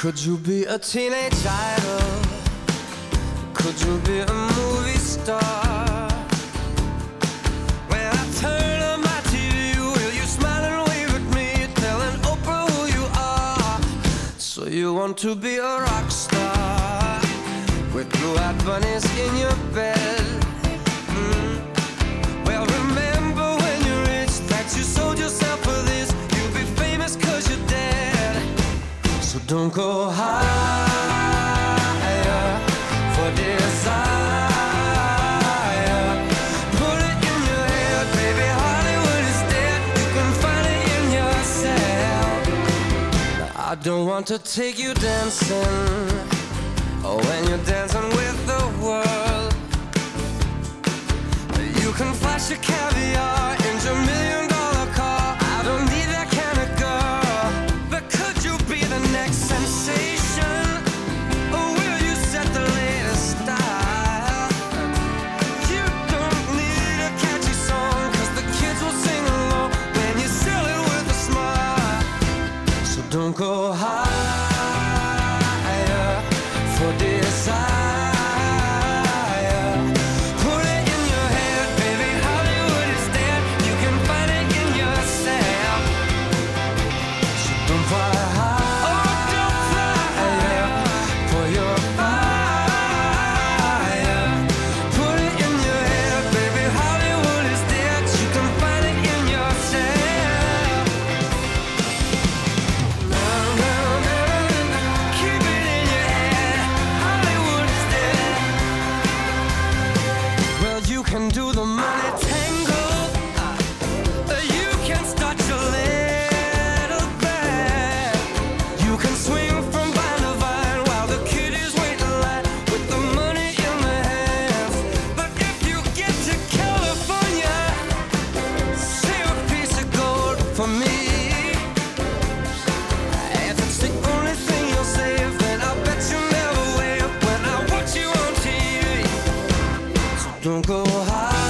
Could you be a teenage idol? Could you be a movie star? When I turn on my TV, will you smile and wave at me, telling Oprah who you are? So you want to be a rock star with blue-eyed bunnies in your bed? Well, remember when you're rich that you sold yourself for this. You'll be famous 'cause you're dead. So don't go higher for desire. Put it in your head, baby, Hollywood is dead. You can find it in yourself. Now, I don't want to take you dancing, oh, when you're dancing with the world. You can flash your caviar in your $1,000,000 car. I don't need that kind of girl. But could you be the next sensation? Or will you set the latest style? You don't need a catchy song, 'cause the kids will sing along when you sell it with a smile. So don't go higher for desire. Can do the money tangle, you can start your little band. You can swing from vine to vine while the kid is waiting in line with the money in their hands. But if you get to California, save a piece of gold for me. If it's the only thing you'll save, then I'll bet you never wave when I watch you on TV. So don't go high.